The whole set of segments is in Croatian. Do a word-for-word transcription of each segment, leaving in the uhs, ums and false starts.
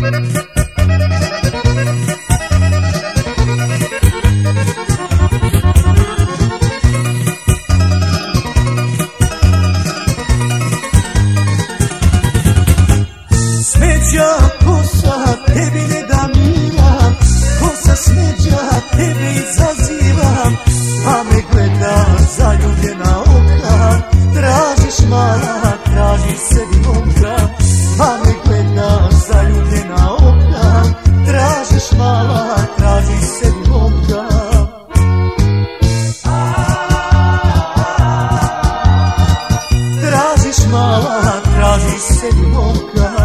Smeđa kosa tebi ne da mira, kosa smeđa tebe izaziva, pa me gledaš zaljubljena oka, tražiš mala, tražiš sebi momka, pa me gledaš zaljubljena oka, tražiš mala, tražiš sebi momka. Tražiš mala, tražiš sebi momka.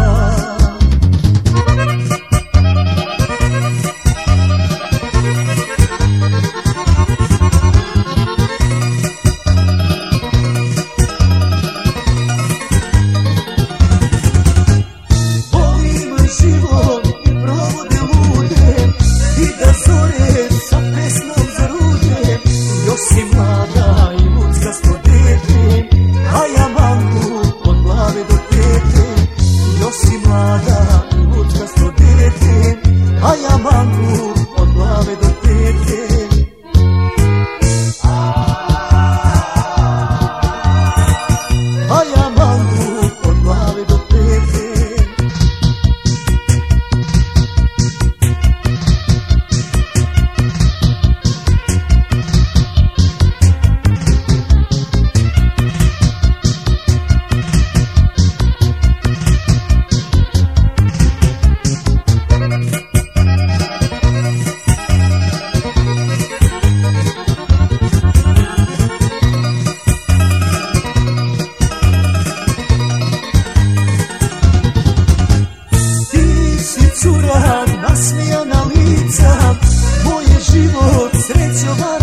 Si mlada i luckasto dete, a ja mangu od glave do pete. Još si mlada i luckasto dete, a ja mangu od glave do pete. A ja mangu od glave do pete. Cura nasmijana lica, moj je život srećovan.